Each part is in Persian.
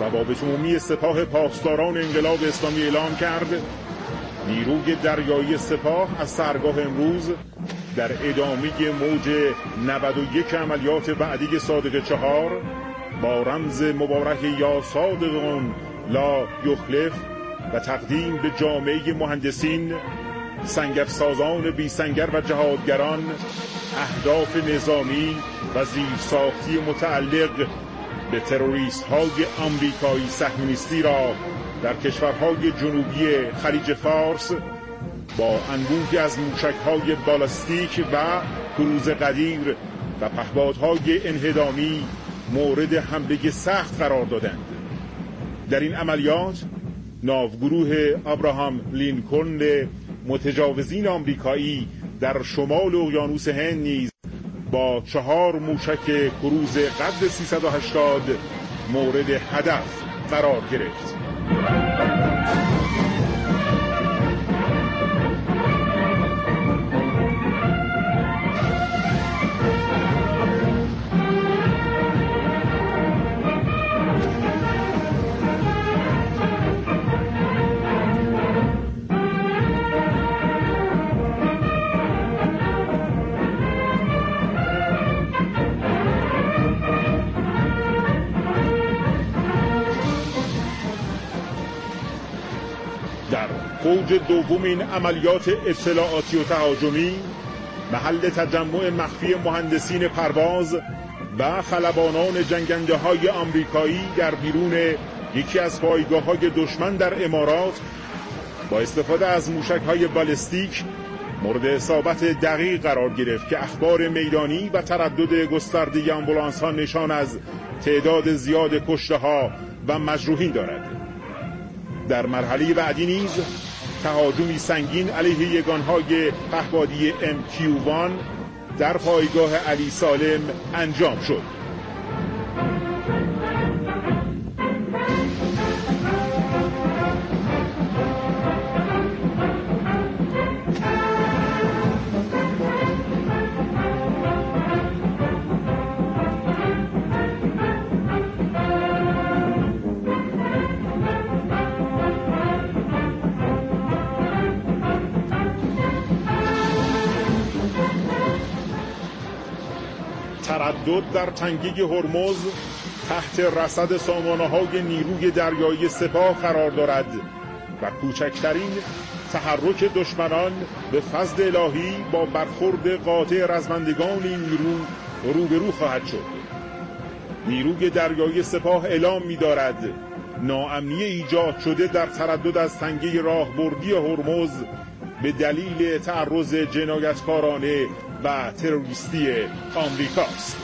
روابط عمومی سپاه پاسداران انقلاب اسلامی اعلام کرد نیروی دریایی سپاه از سحرگاه امروز در ادامه موج 91 عملیات بعدی صادق 4 با رمز مبارک یا صادقون لا یخلف و تقدیم به جامعه مهندسین، سنگرسازان بی سنگر و جهادگران اهداف نظامی و زیرساختی متعلق به تروریست های آمریکایی صهیونیستی را در کشورهای جنوبی خلیج فارس با انبوهی از موشک‌های بالاستیک و کروز قدیر و پهپادهای انهدامی مورد حمله سخت قرار دادند. در این عملیات ناوگروه ابراهام لینکلن متجاوزین آمریکایی در شمال اقیانوس هند نیز با 4 موشک کروز قد 380 مورد هدف قرار گرفت. در فوج دوم این عملیات اطلاعاتی و تهاجمی محل تجمع مخفی مهندسین پرواز و خلبانان جنگنده های آمریکایی در بیرون یکی از پایگاه های دشمن در امارات با استفاده از موشک های بالستیک مورد اصابت دقیق قرار گرفت که اخبار میدانی و تردد گسترده آمبولانس ها نشان از تعداد زیاد کشته ها و مجروحین دارد. در مرحله بعدی نیز تهاجمی سنگین علیه یگانهای پهپادی MQ-1 در پایگاه علی سالم انجام شد. تردد در تنگه هرمز تحت رصد سامانه‌های نیروی دریایی سپاه قرار دارد و کوچکترین تحرک دشمنان به فضل الهی با برخورد قاطع رزمندگان این نیرو روبرو خواهد شد. نیروی دریایی سپاه اعلام می‌دارد ناامنی ایجاد شده در تردد از تنگه راهبردی هرمز به دلیل تعرض جنایتکارانه و تروریستی آمریکاست.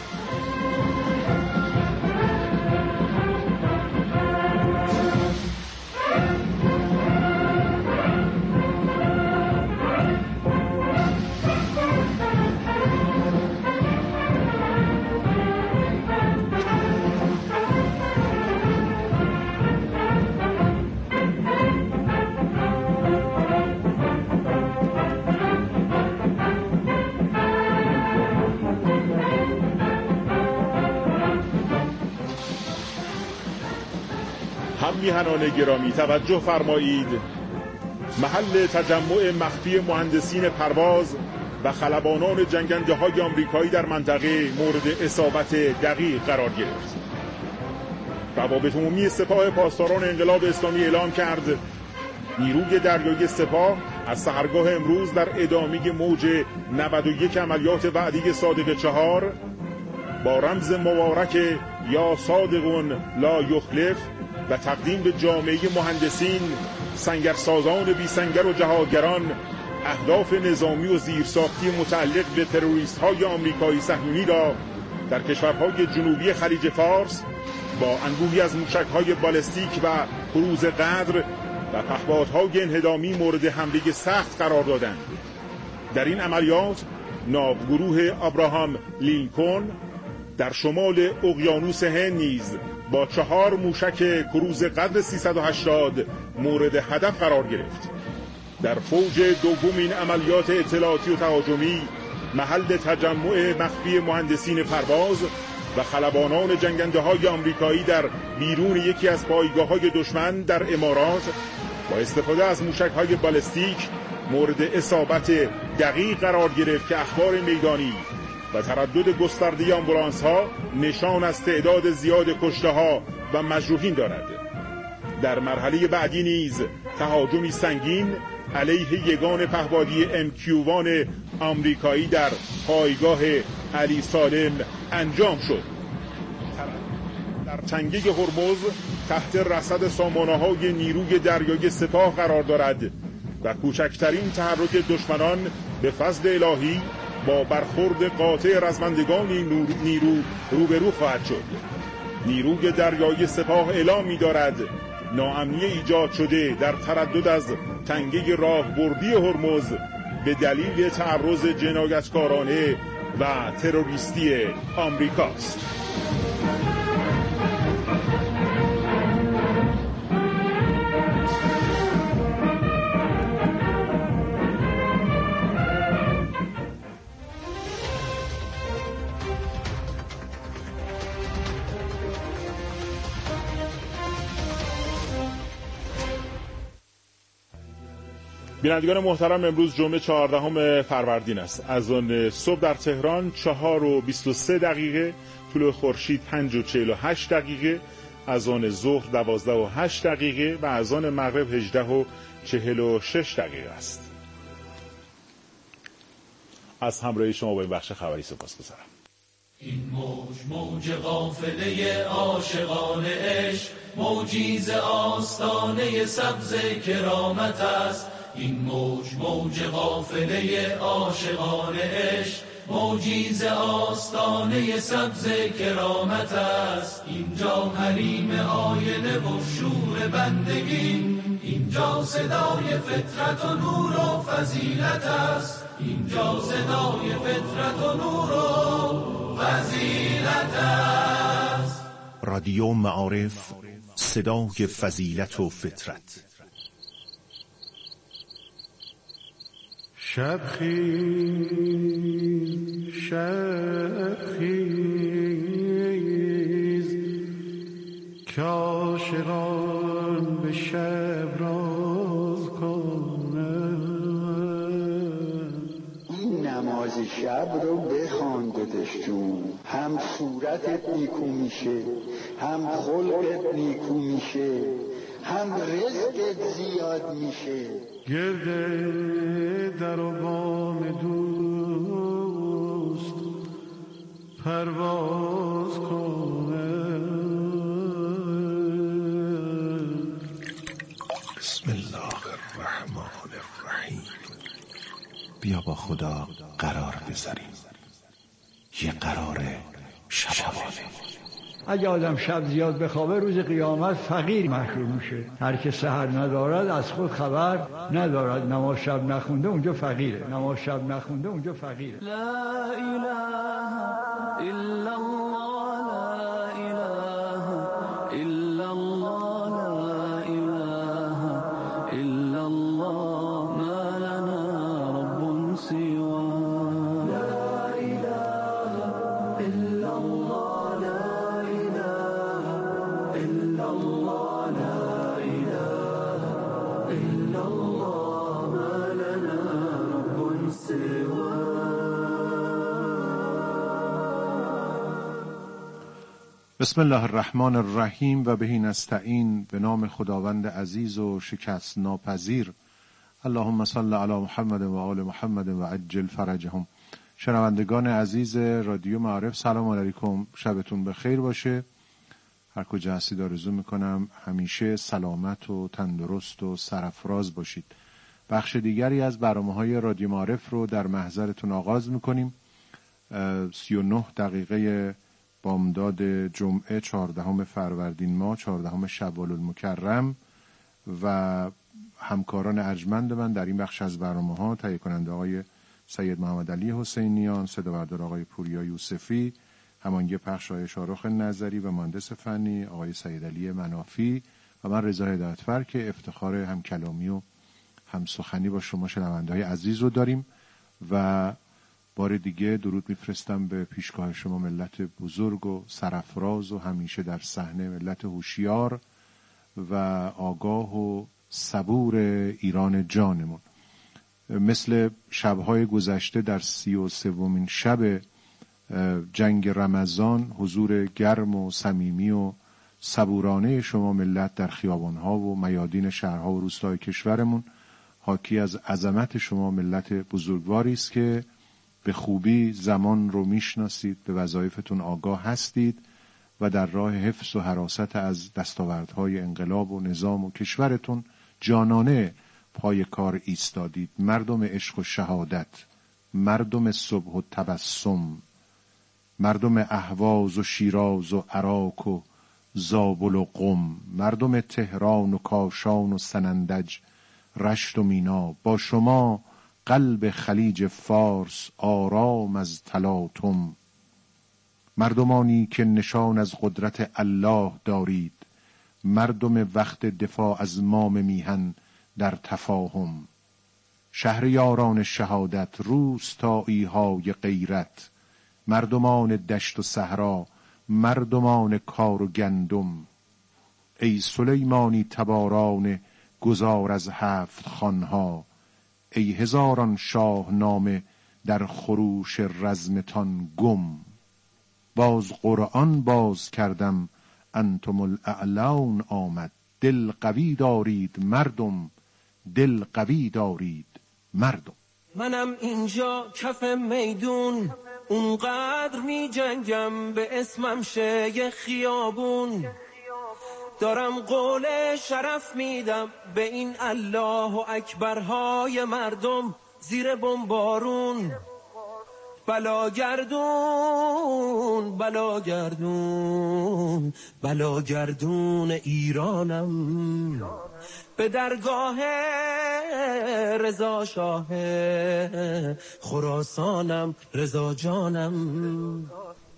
میهنان گرامی توجه فرمایید، محل تجمع مخفی مهندسین پرواز و خلبانان جنگنده های آمریکایی در منطقه مورد اصابت دقیق قرار گرفت. روابط عمومی سپاه پاسداران انقلاب اسلامی اعلام کرد نیروی دریایی سپاه از سحرگاه امروز در ادامه موج 91 عملیات بعدی صادق 4 با رمز مبارک یا صادقون لا یخلف و تقدیم به جامعه مهندسین، سنگرسازان بی سنگر و جهادگران اهداف نظامی و زیرساختی متعلق به تروریست های آمریکایی صهیونی را در کشورهای جنوبی خلیج فارس با انبوهی از موشک های بالستیک و کروز قدر و پهپادهای انهدامی مورد حمله سخت قرار دادند. در این عملیات ناوگروه ابراهام لینکلن در شمال اقیانوس هند نیز با 4 موشک کروز قد 380 مورد هدف قرار گرفت. در فوج دوم این عملیات اطلاعاتی و تهاجمی محل تجمع مخفی مهندسین پرواز و خلبانان جنگنده های آمریکایی در بیرون یکی از پایگاه های دشمن در امارات با استفاده از موشک های بالستیک مورد اصابت دقیق قرار گرفت که اخبار میدانی و تردد گسترده آمبولانس ها نشان از تعداد زیاد کشته ها و مجروحین دارد. در مرحله بعدی نیز تهاجمی سنگین علیه یگان پهپادی MQ-1 آمریکایی در پایگاه علی سالم انجام شد. در تنگه هرمز تحت رصد سامانه‌های نیروی دریایی سپاه قرار دارد و کوچکترین تحرک دشمنان به فضل الهی با برخورد قاطع رزمندگان نیرو روبرو خواهد شد. نیروی دریایی سپاه اعلام می‌دارد ناامنی ایجاد شده در تردد از تنگه راهبردی هرمز به دلیل تعرض جنایتکارانه و تروریستی آمریکاست. بینندگان محترم، امروز جمعه 14 فروردین است. از آن صبح در تهران 4:23، طلوع خورشید 5:48، از آن ظهر 12:08 و از آن مغرب 18:46 است. از همراهی شما با این بخش خبری سپاسگزارم. این موج قافله عاشقان عشق، موجی ز آستانه سبز کرامت است. این موج قافله عاشقان عشق، موجی ز آستانه سبز کرامت است. اینجا حریم آینه و شور بندگی، اینجا صدای فطرت و نور و فضیلت است. اینجا صدای فطرت و نور و فضیلت است. رادیو معارف، صدای فضیلت و فطرت. شب خیز که عاشقان به شب راز کنند. این نماز شب رو بخوان دادش جون، هم صورتت نیکو میشه، هم خلقت نیکو میشه، هم رزقت زیاد میشه. گرده در و بام دوست پرواز کنه. بسم الله الرحمن الرحیم. بیا با خدا قرار بذاریم، یه قرار شبانه. اگه آدم شب زیاد بخوابه روز قیامت فقیر محشور میشه. هر که سحر ندارد از خود خبر ندارد. نماز شب نخونده اونجا فقیره، نماز شب نخونده اونجا فقیره. لا اله الا الله، لا اله الا الله، لا اله الا الله، ما لنا رب سواه. لا اله الا الله، لا اله الا الله، لا اله الا الله، ما لنا رب سواه. بسم الله الرحمن الرحیم و بهی نستعین. به نام خداوند عزیز و شکست ناپذیر. اللهم صل علی محمد و آل محمد و عجل فرجهم. شنوندگان عزیز رادیو معارف، سلام علیکم، شبتون بخیر باشه. هر کجا هستید آرزو میکنم همیشه سلامت و تندرست و سرافراز باشید. بخش دیگری از برنامه‌های رادیو معارف رو در محضرتون آغاز میکنیم. 39 دقیقه بامداد جمعه 14 فروردین ماه، 14 شوال المکرم و همکاران ارجمند من در این بخش از برنامه‌ها، تهیه کننده آقای سید محمد علی حسینیان، صدابردار آقای پوریا یوسفی، همانگی پخش آقای شارخ نظری و مهندس فنی آقای سید علی منافی و من رضا هدایتفر که افتخار هم کلامی و هم سخنی با شما شنونده‌های عزیز رو داریم و بار دیگه درود میفرستم به پیشگاه شما ملت بزرگ و سرفراز و همیشه در صحنه ملت هوشیار و آگاه و صبور ایران جانمون. مثل شبهای گذشته در 33مین شب جنگ رمضان حضور گرم و صمیمی و صبورانه شما ملت در خیابانها و میادین شهرها و روستای کشورمون حاکی از عظمت شما ملت بزرگواری است که به خوبی زمان رو میشناسید، به وظایفتون آگاه هستید و در راه حفظ و حراست از دستاوردهای انقلاب و نظام و کشورتون جانانه پای کار ایستادید. مردم عشق و شهادت، مردم صبح و تبسم، مردم اهواز و شیراز و عراق و زابل و قم، مردم تهران و کاشان و سنندج، رشت و مینا، با شما قلب خلیج فارس آرام از تلاطم. مردمانی که نشان از قدرت الله دارید، مردم وقت دفاع از مام میهن در تفاهم. شهریاران شهادت، روستایی های غیرت، مردمان دشت و صحرا، مردمان کار و گندم. ای سلیمانی تباران گذار از 7 خانها، ای هزاران شاهنامه در خروش رزمتان گم. باز قرآن باز کردم انتم الاعلون آمد، دل قوی دارید مردم، دل قوی دارید مردم. منم اینجا کف میدون، اونقدر می جنگم به اسمم شه خیابون. دارم قول شرف میدم به این الله و اکبرهای مردم زیر بمبارون. بلاگردون بلاگردون بلاگردون ایرانم، به درگاه رضا شاه خراسانم، رضا جانم.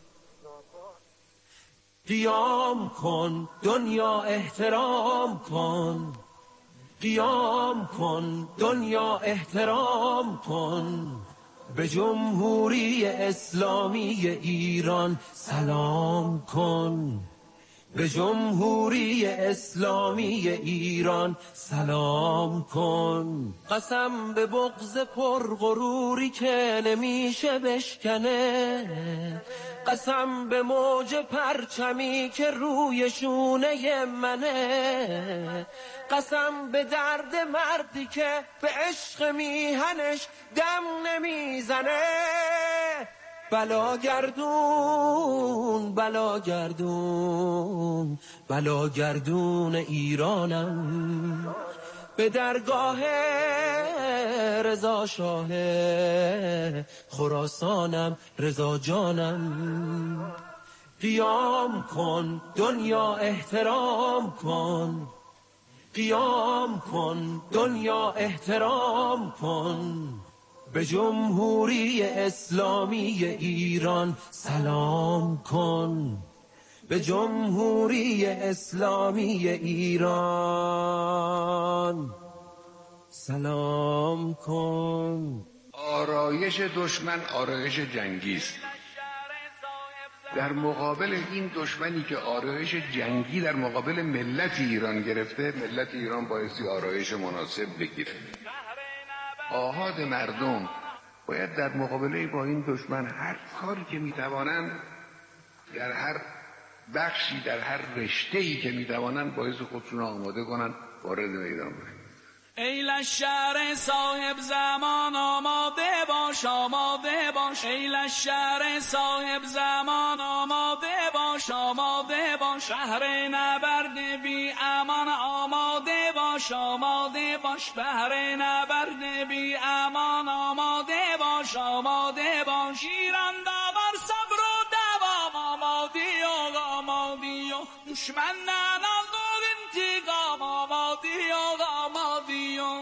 قیام کن دنیا احترام کن، قیام کن دنیا احترام کن، به جمهوری اسلامی ایران سلام کن، به جمهوری اسلامی ایران سلام کن. قسم به بغض پرغروری که نمیشه بشکنه، قسم به موج پرچمی که روی شونه منه، قسم به درد مردی که به عشق میهنش دم نمیزنه. بلاگردون بلاگردون بلاگردون ایرانم، به درگاه رضا شاه خراسانم، رضا جانم. قیام کن دنیا احترام کن، قیام کن دنیا احترام کن، به جمهوری اسلامی ایران سلام کن، به جمهوری اسلامی ایران سلام کن. آرایش دشمن آرایش جنگی است. در مقابل این دشمنی که آرایش جنگی در مقابل ملت ایران گرفته، ملت ایران بایستی آرایش مناسب بگیره. آحاد مردم باید در مقابله با این دشمن هر کاری که میتوانند، در هر بخشی، در هر رشته‌ای که میتوانند باعث خودشون آماده کنند وارد میدان بشن. ای لشکر صاحب زمان آماده باش، آماده باش. ای لشکر صاحب زمان آماده باش، آماده باش. شهر نبرد بی امان آماده باش، آماده باش. بهر نبرد بی امان آماده باش، آماده باش. ایران داور صبر و دوام آمادی و آمادی و دشمن ننال دور انتقام آمادی و آمادی و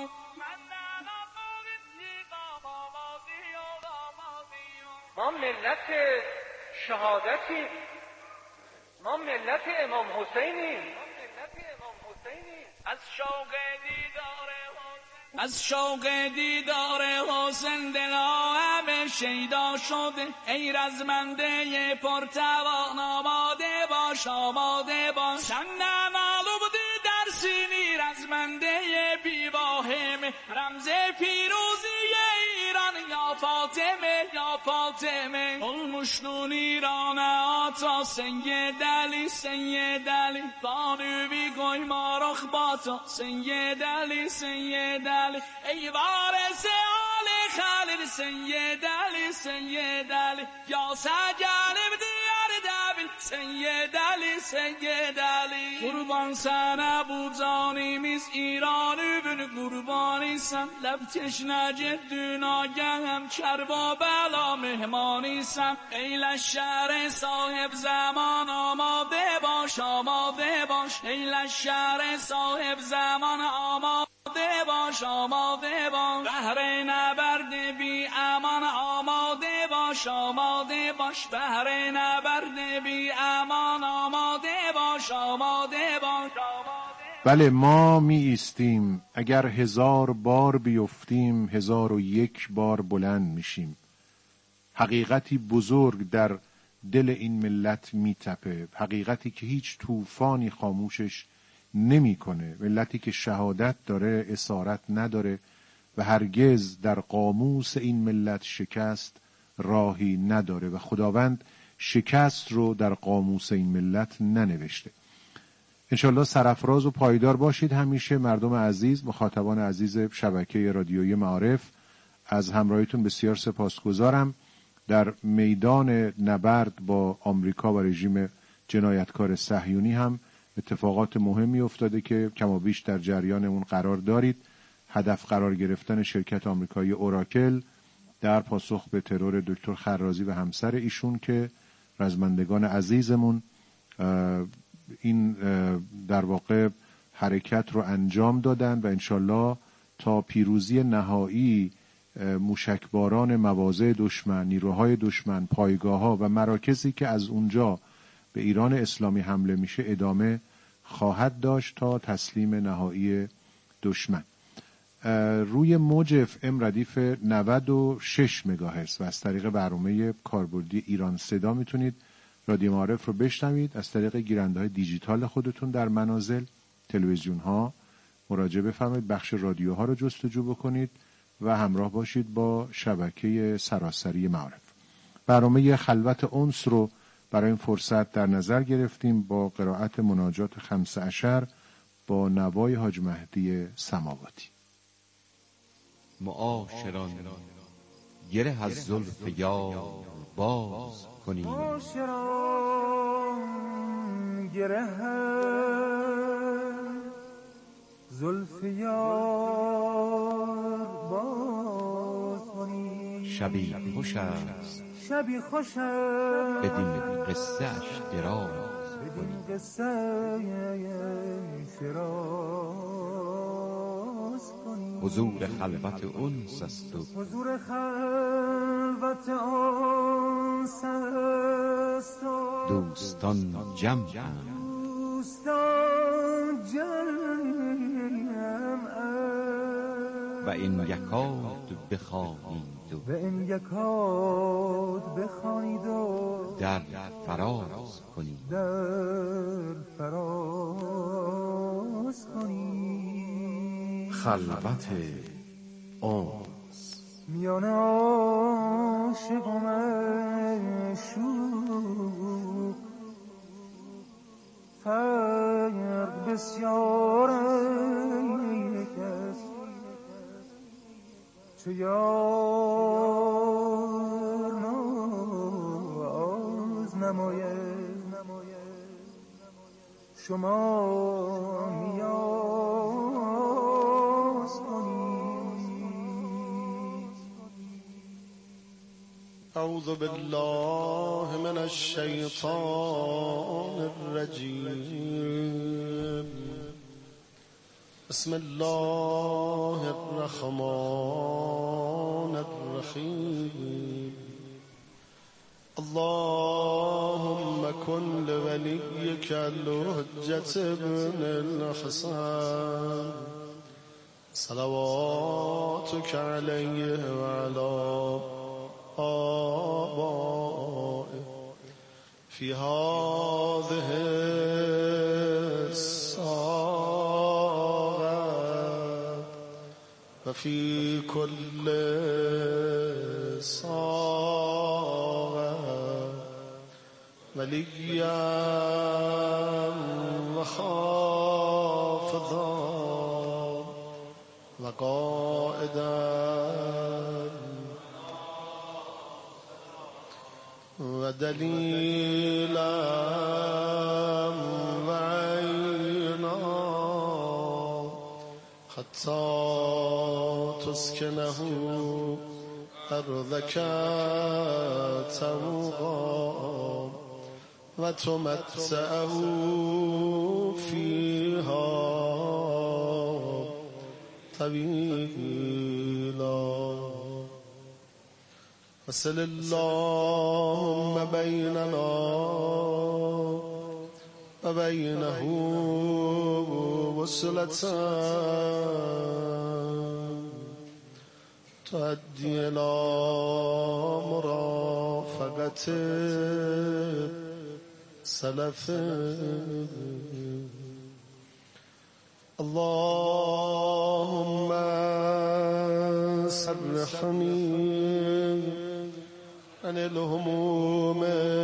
ما ملت شهادتی، ما ملت امام حسینی، از شوق دیدار حسین. از شوق دیدار حسین دلها همه شیدا شده. ای رزمنده پرتوان آماده باش، آماده باش. چندان آلو بودی در سینی رزمنده بیواهم، رمز پیروزی ایران یا فاطمه، یا فاطمه. المشنون ایران آتا سید علی، سید علی. بانوی گوی مارخ باتا سید علی، سید علی. ای وارث آل خلیل سید علی، سید علی. یا سجل دیار دبیل سید علی، سید علی. قربان سن ابو جانی میز ایران بن قربانی سن. لب تشنه جدون آگهم کربا بلا مهمانی سن. ای لشکر صاحب زمان آماده باش، آماده باش. ای لشکر صاحب زمان آماده باش، آماده باش. بهر نبرد بی امان آماده باش، آماده باش. بهر نبرد بی امان آماده باش، آماده باش. بله، ما می ایستیم، اگر 1000 بار بیفتیم 1001 بار بلند میشیم. حقیقتی بزرگ در دل این ملت می تپه، حقیقتی که هیچ طوفانی خاموشش نمیکنه. ملتی که شهادت داره، اسارت نداره و هرگز در قاموس این ملت شکست راهی نداره و خداوند شکست رو در قاموس این ملت ننوشته. انشالله سرافراز و پایدار باشید همیشه. مردم عزیز، مخاطبان عزیز شبکه رادیویی معارف، از همراهیتون بسیار سپاسگزارم. در میدان نبرد با آمریکا و رژیم جنایتکار صهیونی هم اتفاقات مهمی افتاده که کمابیش در جریان اون قرار دارید. هدف قرار گرفتن شرکت آمریکایی اوراکل در پاسخ به ترور دکتر خرازی و همسر ایشون که رزمندگان عزیزمون این در واقع حرکت رو انجام دادن و انشالله تا پیروزی نهایی موشکباران مواضع دشمن، نیروهای دشمن، پایگاه‌ها و مراکزی که از اونجا به ایران اسلامی حمله میشه ادامه خواهد داشت تا تسلیم نهایی دشمن. روی موج FM ردیف 96 مگاهرتز و از طریق برنامه کاربردی ایران صدا میتونید رادیو معارف رو بشنوید. از طریق گیرنده‌های دیجیتال خودتون در منازل، تلویزیون ها مراجعه بفرمایید، بخش رادیوها رو جستجو بکنید و همراه باشید با شبکه سراسری معارف. برنامه خلوت انس رو برای این فرصت در نظر گرفتیم با قرائت مناجات 15 با نوای حاج مهدی سماواتی. معاشران گره از زلف یار باز کنیم، معاشران گره از زلف یار باز کنیم. شبی خوش است، شبی خوش است، بدین قصه اش دراز کنیم. قصه دراز کنیم. حضور خلوت انس است و حضور خلوت انس است و دوستان جمع‌اند، دوستان جمع‌اند و این یکاد بخوانید و این یکاد بخوانید و در فراز کنید. در فراز کنید. خلوت انس میان عاشق و معشوق فرق بسیار است. چو یار ناز نماید شما نیاز کنید. اعوذ بالله من الشیطان الرجیم. بسم الله الرحمن الرحیم. اللهم كن لوليك الحجة ابن الحسن صلواتك عليه وعلى آبائه في هذه الساعة وفي كل ساعة وليا وحافظا وقائدا ودليلا وعينا حتى تسكنه أرضك طوعا وتمتعه فيها طويلا وصل اللهم بيننا وبينه وصلة تؤدي إلى مرافقة سلف. اللهم سرحني عن الهموم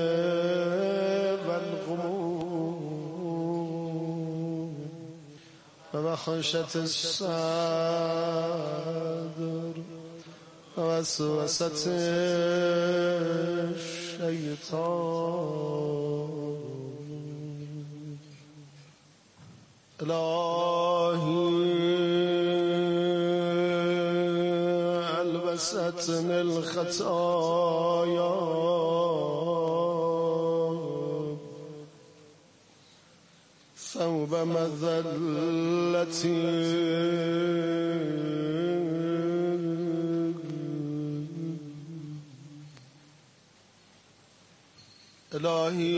والغموم ووحشة الصدر ووسوسة الشيطان. إلهي ألبستني الخطايا ثوب مذلتي إلهي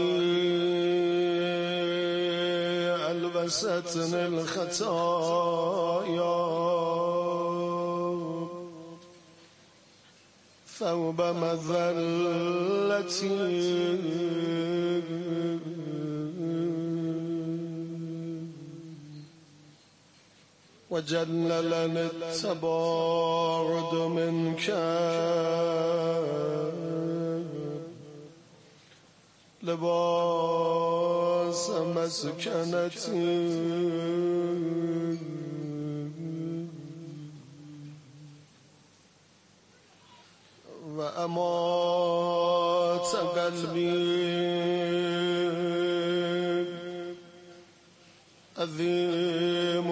ألبستني الخطايا ثوب مذلتي وجللني التباعد منك لباس مسكنتي وأمات قلبي عظيم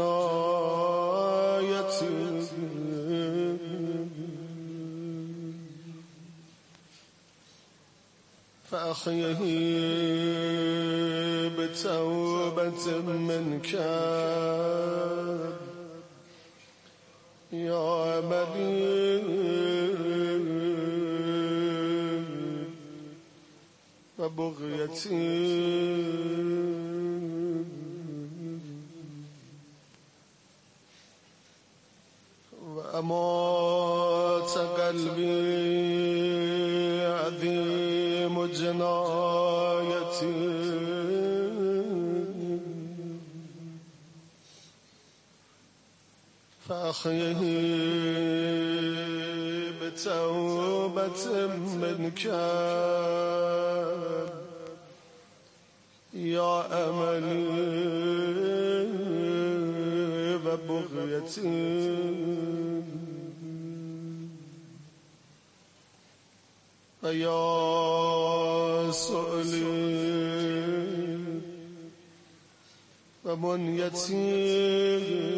جنايتي فأحيه بتوبة منك يا مليك وبغيتي وأمات قلبي عظيم جنايتي فأحيه بتوبة منك يا أملي وبغيتي ويا سؤلي ومنيتي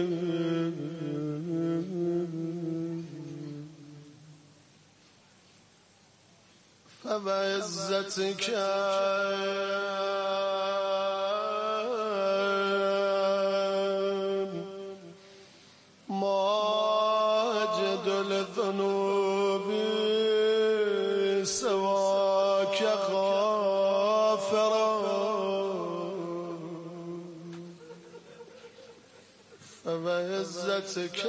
فبعزتك ماجد الذنوب سواك غافرا فبعزتك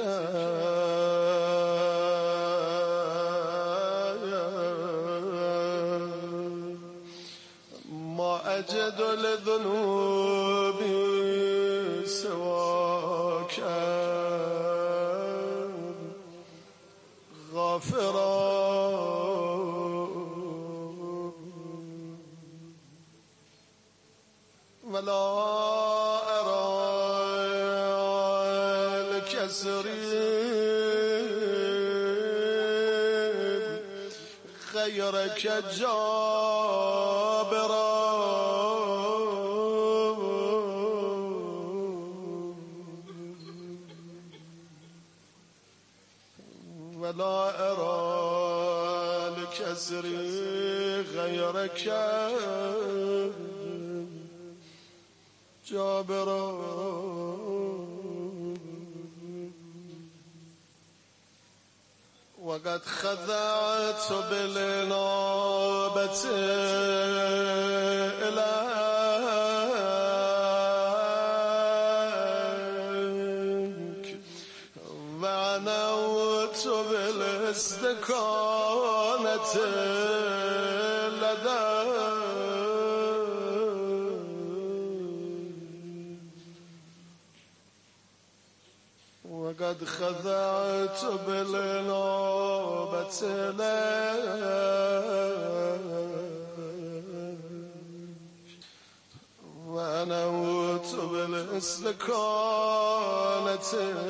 ما أجد لذنوبي سواك غافرا ولا أرى الكسرين غيرك جابرا ولا أرى الكسر غيرك جابرا وقد خذعت بالنوبة إليك وعنوت بالاستكانة وقد خذعت بالنوبة إليك ونوت بالاستكانة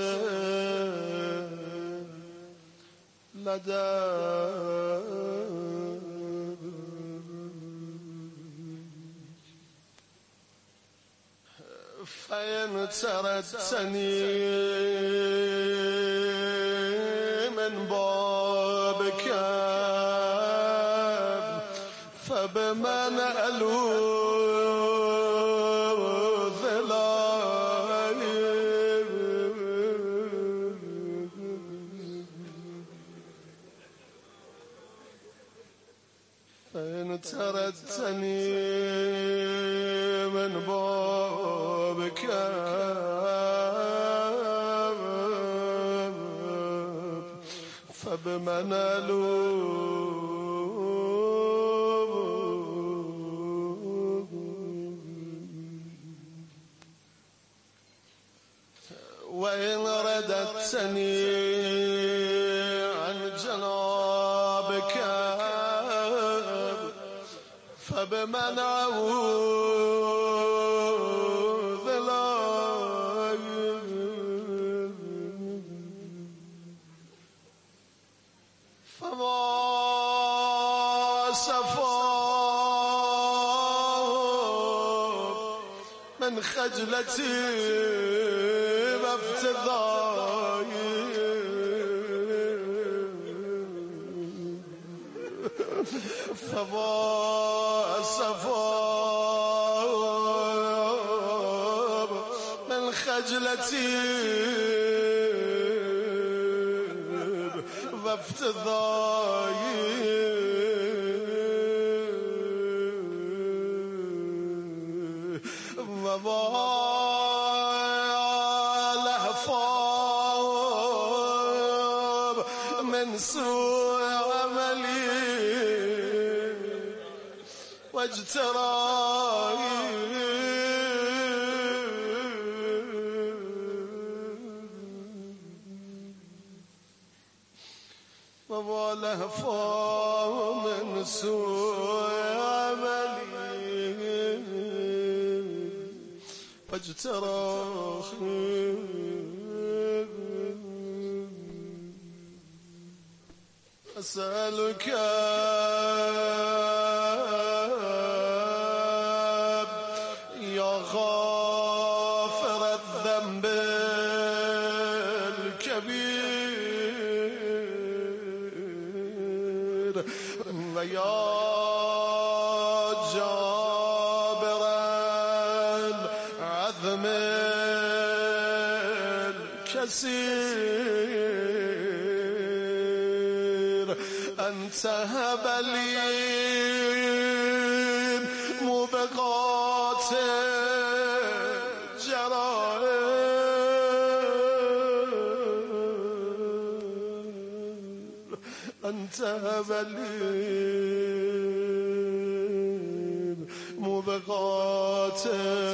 لديك فإن تردتني من بابك فبمن ألوذ فإن تردتني من بابك فبمن ألوذ وإن رددتني عن جنابك فبمن أعوذ فما صفاء من خجلتي وافتضاحي فما صفاء من خجلتي وافتضاحي وما لهفاء من سوء عملي واجتراحي وما لهفاء من سوء عملي واجتراحي أسألك يا غافر الذنب الكبير ويا جابر العظم الكثير أن تهب لي موبقات جرائم أنت ولي موبقات